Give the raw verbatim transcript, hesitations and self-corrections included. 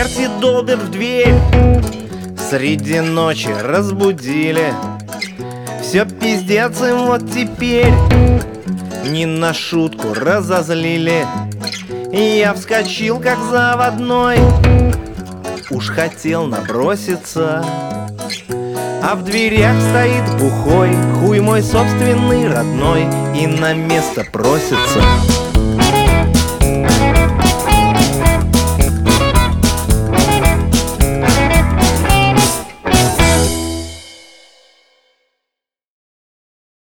черти долбят в дверь, среди ночи разбудили. Все пиздец им вот теперь, не на шутку разозлили. Я вскочил как заводной, уж хотел наброситься, а в дверях стоит бухой хуй мой собственный родной и на место просится.